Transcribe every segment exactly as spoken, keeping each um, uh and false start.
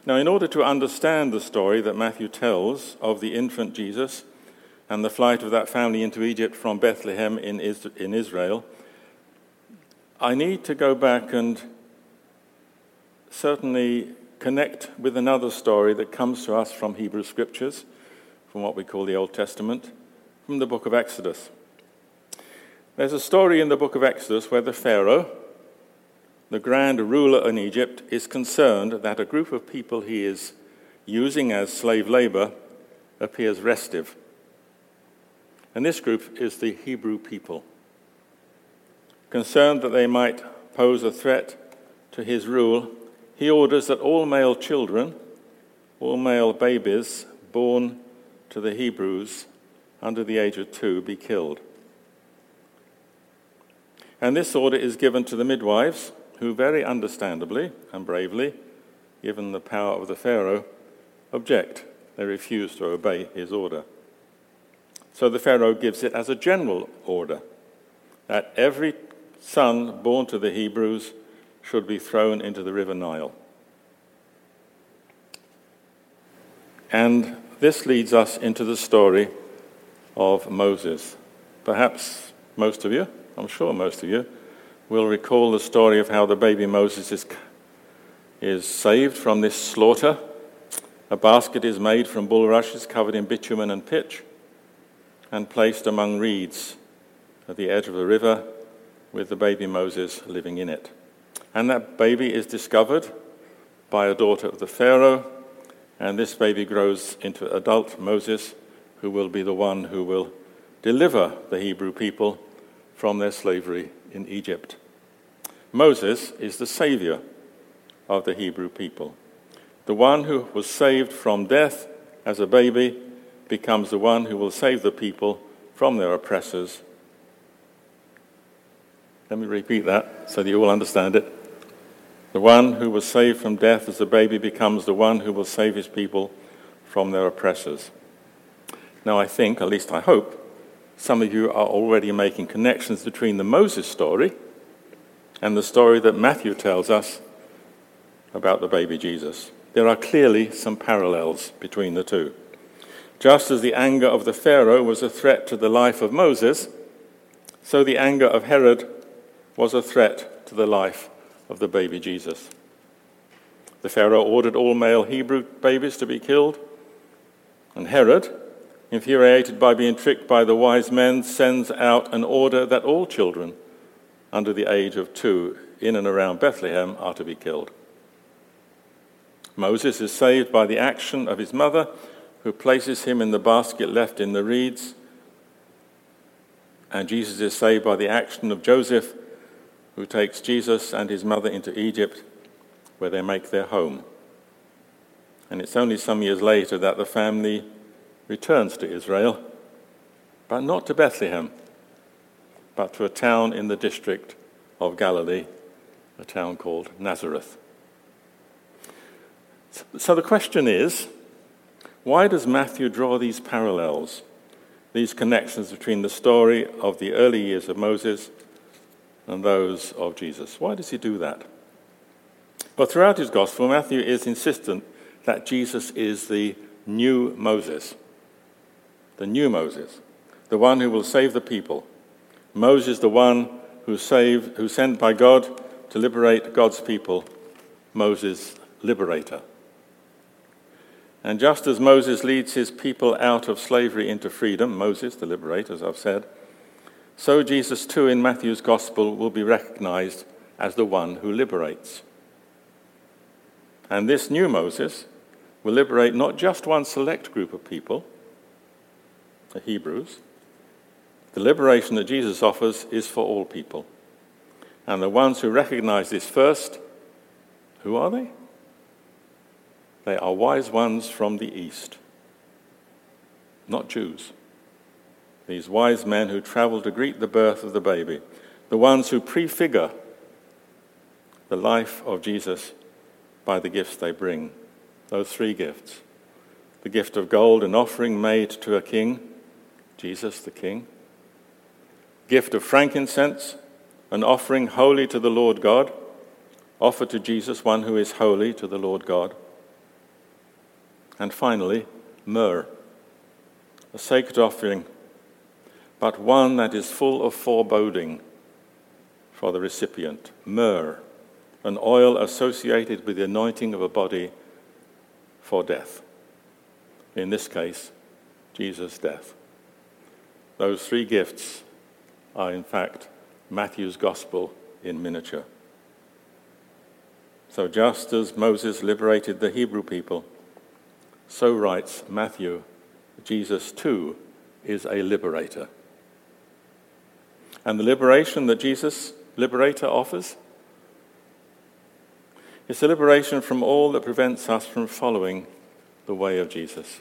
Now, in order to understand the story that Matthew tells of the infant Jesus and the flight of that family into Egypt from Bethlehem in Israel, I need to go back and certainly connect with another story that comes to us from Hebrew Scriptures, from what we call the Old Testament, from the book of Exodus. There's a story in the book of Exodus where the Pharaoh, the grand ruler in Egypt, is concerned that a group of people he is using as slave labor appears restive. And this group is the Hebrew people. Concerned that they might pose a threat to his rule, he orders that all male children, all male babies born to the Hebrews under the age of two be killed. And this order is given to the midwives, who very understandably and bravely, given the power of the Pharaoh, object. They refuse to obey his order. So the Pharaoh gives it as a general order that every son born to the Hebrews should be thrown into the river Nile. And this leads us into the story of Moses. Perhaps most of you, I'm sure most of you, will recall the story of how the baby Moses is, is saved from this slaughter. A basket is made from bulrushes covered in bitumen and pitch and placed among reeds at the edge of the river with the baby Moses living in it. And that baby is discovered by a daughter of the Pharaoh, and this baby grows into adult Moses, who will be the one who will deliver the Hebrew people from their slavery in Egypt. Moses is the savior of the Hebrew people. The one who was saved from death as a baby becomes the one who will save the people from their oppressors. Let me repeat that so that you all understand it. The one who was saved from death as a baby becomes the one who will save his people from their oppressors. Now, I think, at least I hope, some of you are already making connections between the Moses story and the story that Matthew tells us about the baby Jesus. There are clearly some parallels between the two. Just as the anger of the Pharaoh was a threat to the life of Moses, so the anger of Herod was a threat to the life of the baby Jesus. The Pharaoh ordered all male Hebrew babies to be killed, and Herod, infuriated by being tricked by the wise men, sends out an order that all children under the age of two in and around Bethlehem are to be killed. Moses is saved by the action of his mother, who places him in the basket left in the reeds, and Jesus is saved by the action of Joseph, who takes Jesus and his mother into Egypt, where they make their home. And it's only some years later that the family returns to Israel, but not to Bethlehem, but to a town in the district of Galilee, a town called Nazareth. So the question is, why does Matthew draw these parallels, these connections between the story of the early years of Moses and those of Jesus? Why does he do that? Well, throughout his gospel, Matthew is insistent that Jesus is the new Moses, the new Moses, the one who will save the people. Moses, the one who saved, who sent by God to liberate God's people, Moses, liberator. And just as Moses leads his people out of slavery into freedom, Moses, the liberator, as I've said, so Jesus too in Matthew's gospel will be recognized as the one who liberates. And this new Moses will liberate not just one select group of people, the Hebrews. The liberation that Jesus offers is for all people. And the ones who recognize this first, who are they? They are wise ones from the east, not Jews. These wise men who travel to greet the birth of the baby, the ones who prefigure the life of Jesus by the gifts they bring, those three gifts. The gift of gold, an offering made to a king, Jesus the King. Gift of frankincense, an offering holy to the Lord God, offered to Jesus, one who is holy to the Lord God. And finally, myrrh, a sacred offering, but one that is full of foreboding for the recipient. Myrrh, an oil associated with the anointing of a body for death. In this case, Jesus' death. Those three gifts are, in fact, Matthew's gospel in miniature. So just as Moses liberated the Hebrew people, so writes Matthew, Jesus too is a liberator. And the liberation that Jesus, liberator, offers is a liberation from all that prevents us from following the way of Jesus.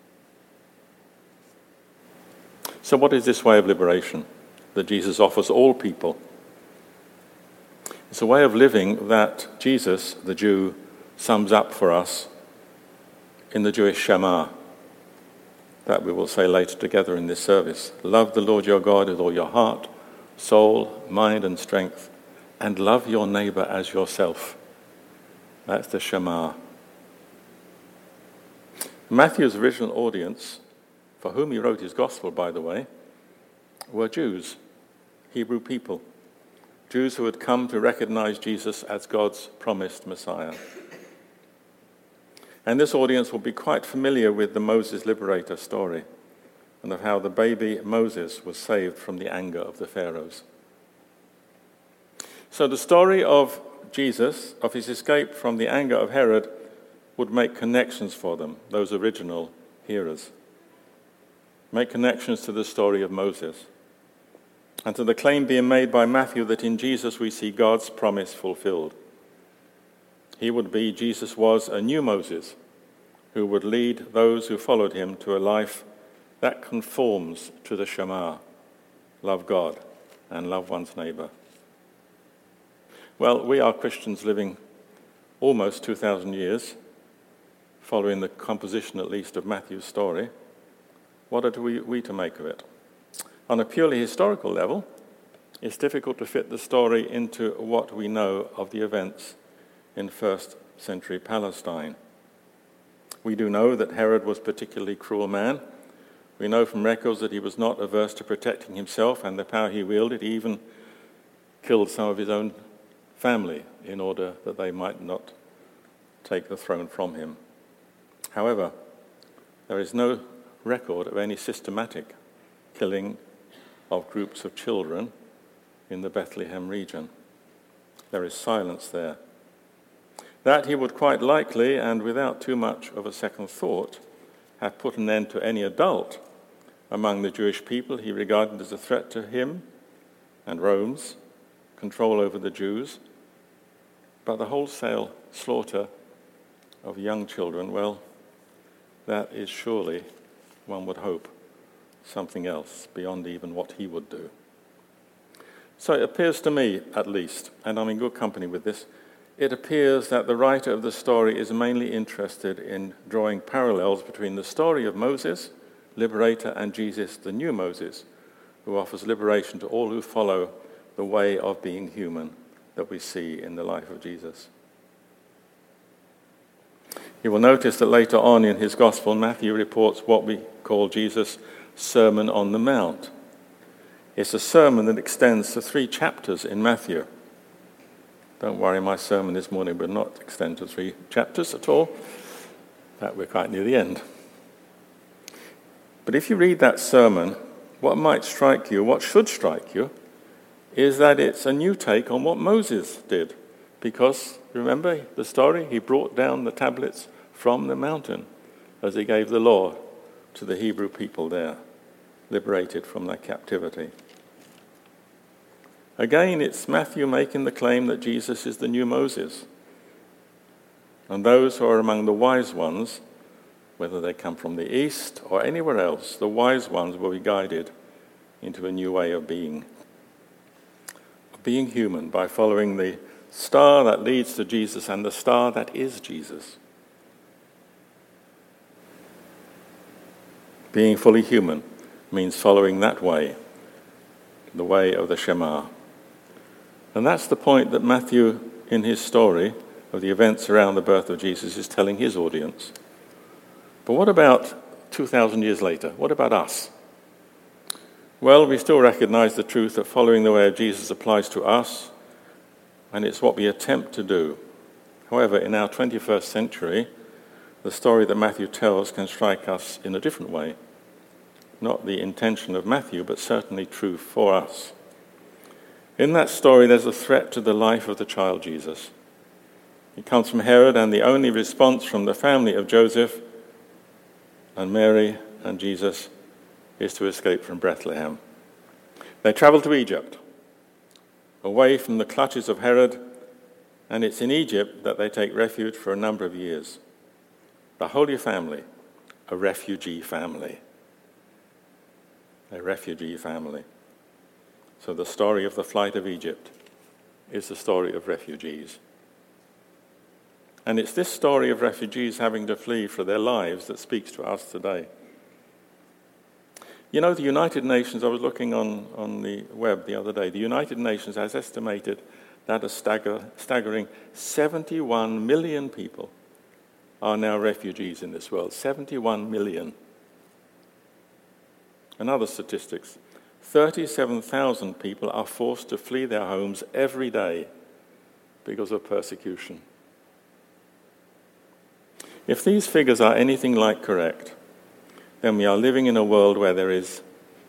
So what is this way of liberation that Jesus offers all people? It's a way of living that Jesus, the Jew, sums up for us in the Jewish Shema that we will say later together in this service. Love the Lord your God with all your heart, soul, mind and strength, and love your neighbor as yourself. That's the Shema. Matthew's original audience, for whom he wrote his gospel, by the way, were Jews, Hebrew people, Jews who had come to recognize Jesus as God's promised Messiah. And this audience will be quite familiar with the Moses liberator story and of how the baby Moses was saved from the anger of the Pharaohs. So the story of Jesus, of his escape from the anger of Herod, would make connections for them, those original hearers. Make connections to the story of Moses and to the claim being made by Matthew that in Jesus we see God's promise fulfilled. He would be, Jesus was, a new Moses who would lead those who followed him to a life that conforms to the Shema, love God and love one's neighbor. Well, we are Christians living almost two thousand years, following the composition at least of Matthew's story. What are we, we to make of it? On a purely historical level, it's difficult to fit the story into what we know of the events in first century Palestine. We do know that Herod was a particularly cruel man. We know from records that he was not averse to protecting himself and the power he wielded. He even killed some of his own family in order that they might not take the throne from him. However, there is no record of any systematic killing of groups of children in the Bethlehem region. There is silence there. That he would quite likely, and without too much of a second thought, have put an end to any adult among the Jewish people he regarded as a threat to him and Rome's control over the Jews. But the wholesale slaughter of young children, well, that is surely, one would hope, something else beyond even what he would do. So it appears to me, at least, and I'm in good company with this, it appears that the writer of the story is mainly interested in drawing parallels between the story of Moses, liberator, and Jesus, the new Moses, who offers liberation to all who follow the way of being human that we see in the life of Jesus. You will notice that later on in his gospel, Matthew reports what we call Jesus' Sermon on the Mount. It's a sermon that extends to three chapters in Matthew. Don't worry, my sermon this morning will not extend to three chapters at all. In fact, we're quite near the end. But if you read that sermon, what might strike you, what should strike you, is that it's a new take on what Moses did. Because, remember the story? He brought down the tablets from the mountain as he gave the law to the Hebrew people there, liberated from their captivity. Again, it's Matthew making the claim that Jesus is the new Moses. And those who are among the wise ones, whether they come from the east or anywhere else, the wise ones will be guided into a new way of being. Of being human by following the star that leads to Jesus and the star that is Jesus. Being fully human means following that way, the way of the Shema. And that's the point that Matthew, in his story of the events around the birth of Jesus, is telling his audience. But what about two thousand years later? What about us? Well, we still recognize the truth that following the way of Jesus applies to us, and it's what we attempt to do. However, in our twenty-first century, the story that Matthew tells can strike us in a different way. Not the intention of Matthew, but certainly true for us. In that story, there's a threat to the life of the child Jesus. It comes from Herod, and the only response from the family of Joseph and Mary and Jesus is to escape from Bethlehem. They travel to Egypt, away from the clutches of Herod, and it's in Egypt that they take refuge for a number of years. The Holy Family, a refugee family. A refugee family. So the story of the flight of Egypt is the story of refugees. And it's this story of refugees having to flee for their lives that speaks to us today. You know, the United Nations, I was looking on, on the web the other day, the United Nations has estimated that a stagger, staggering seventy-one million people are now refugees in this world. seventy-one million. And other statistics, thirty-seven thousand people are forced to flee their homes every day because of persecution. If these figures are anything like correct, then we are living in a world where there is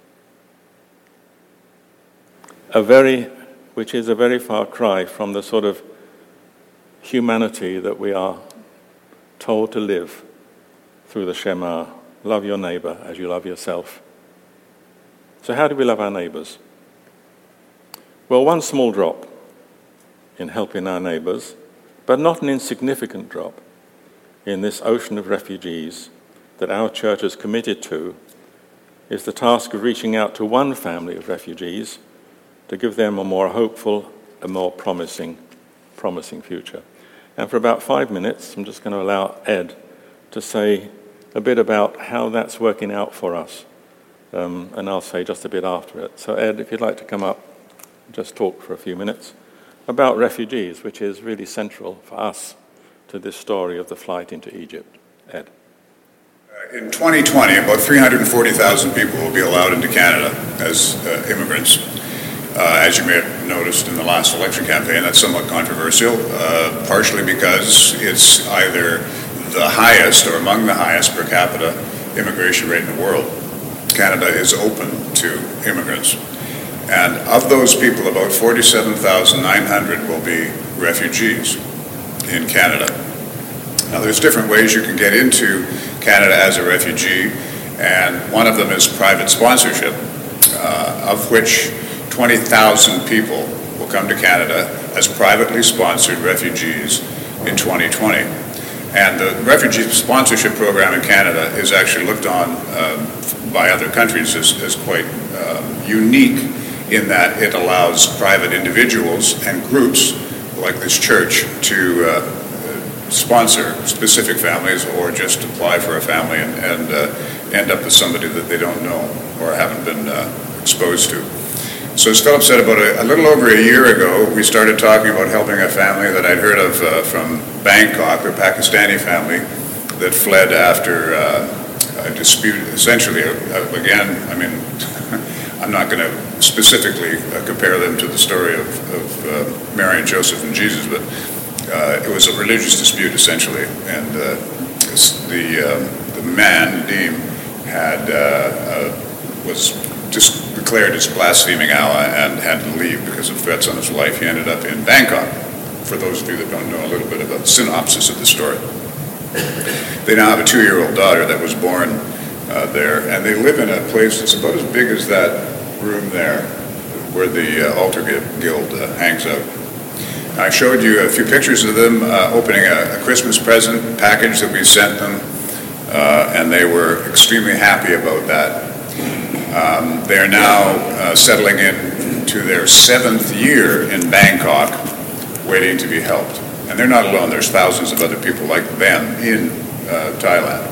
a very, which is a very far cry from the sort of humanity that we are told to live through the Shema, love your neighbor as you love yourself. So how do we love our neighbors? Well, one small drop in helping our neighbors, but not an insignificant drop in this ocean of refugees that our church has committed to, is the task of reaching out to one family of refugees to give them a more hopeful, a more promising, promising future. And for about five minutes, I'm just going to allow Ed to say a bit about how that's working out for us. Um, and I'll say just a bit after it. So Ed, if you'd like to come up, just talk for a few minutes about refugees, which is really central for us to this story of the flight into Egypt. Ed. In twenty twenty, about three hundred forty thousand people will be allowed into Canada as uh, immigrants. Uh, as you may have noticed in the last election campaign, that's somewhat controversial, uh, partially because it's either the highest or among the highest per capita immigration rate in the world. Canada is open to immigrants. And of those people, about forty-seven thousand nine hundred will be refugees in Canada. Now, there's different ways you can get into Canada as a refugee, and one of them is private sponsorship, uh, of which twenty thousand people will come to Canada as privately sponsored refugees in twenty twenty. And the refugee sponsorship program in Canada is actually looked on um, by other countries as, as quite um, unique in that it allows private individuals and groups like this church to uh, sponsor specific families or just apply for a family and, and uh, end up with somebody that they don't know or haven't been uh, exposed to. So as Philip said, about a, a little over a year ago, we started talking about helping a family that I'd heard of uh, from Bangkok, a Pakistani family that fled after uh, a dispute, essentially, uh, again, I mean, I'm not going to specifically uh, compare them to the story of, of uh, Mary and Joseph and Jesus, but uh, it was a religious dispute, essentially, and uh, the, uh, the man, Nadim, had, uh, uh, was just declared as blaspheming Allah and had to leave because of threats on his life. He ended up in Bangkok, for those of you that don't know a little bit about the synopsis of the story. They now have a two-year-old daughter that was born uh, there, and they live in a place that's about as big as that room there where the uh, altar guild uh, hangs out. I showed you a few pictures of them uh, opening a, a Christmas present package that we sent them, uh, and they were extremely happy about that. Um, they're now uh, settling in to their seventh year in Bangkok, waiting to be helped. And they're not alone. There's thousands of other people like them in uh, Thailand.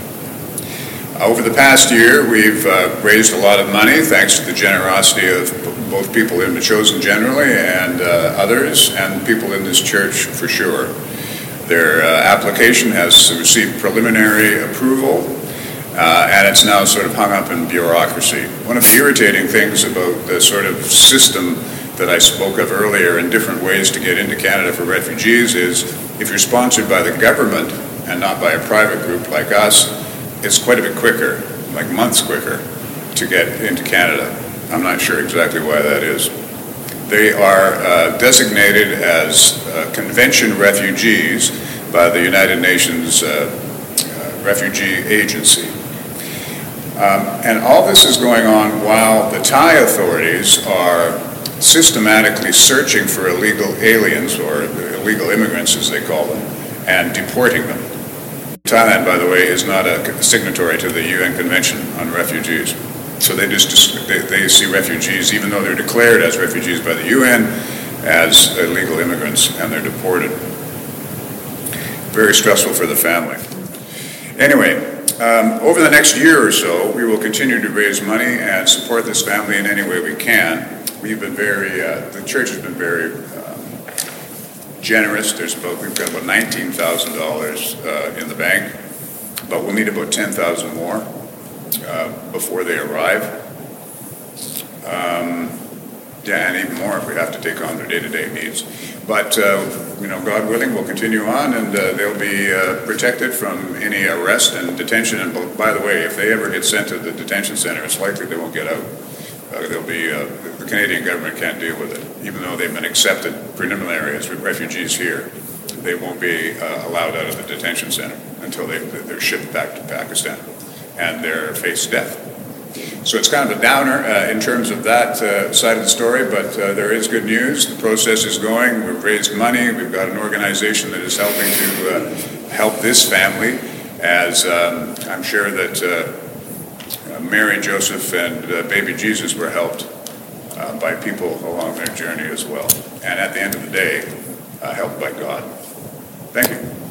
Uh, over the past year, we've uh, raised a lot of money, thanks to the generosity of b- both people in The Chosen generally and uh, others, and people in this church for sure. Their uh, application has received preliminary approval, uh, and it's now sort of hung up in bureaucracy. One of the irritating things about the sort of system that I spoke of earlier in different ways to get into Canada for refugees is if you're sponsored by the government and not by a private group like us, it's quite a bit quicker, like months quicker, to get into Canada. I'm not sure exactly why that is. They are uh, designated as uh, convention refugees by the United Nations uh, uh, Refugee Agency. Um, and all this is going on while the Thai authorities are systematically searching for illegal aliens, or illegal immigrants as they call them, and deporting them. Thailand, by the way, is not a signatory to the U N Convention on Refugees. So they just they, they see refugees, even though they're declared as refugees by the U N, as illegal immigrants, and they're deported. Very stressful for the family. Anyway, um, over the next year or so, we will continue to raise money and support this family in any way we can. We've been very, uh, the church has been very um, generous. There's about, we've got about nineteen thousand dollars uh, in the bank, but we'll need about ten thousand more uh, before they arrive. Um, yeah, and even more if we have to take on their day-to-day needs. But, uh, you know, God willing, we'll continue on, and uh, they'll be uh, protected from any arrest and detention. And by the way, if they ever get sent to the detention center, it's likely they won't get out. Uh, they'll be, uh, the Canadian government can't deal with it. Even though they've been accepted preliminary as refugees here, they won't be uh, allowed out of the detention center until they, they're shipped back to Pakistan and they're face death. So it's kind of a downer uh, in terms of that uh, side of the story, but uh, there is good news. The process is going. We've raised money. We've got an organization that is helping to uh, help this family, as um, I'm sure that uh, Mary, Joseph, and uh, baby Jesus were helped uh, by people along their journey as well. And at the end of the day, uh, helped by God. Thank you.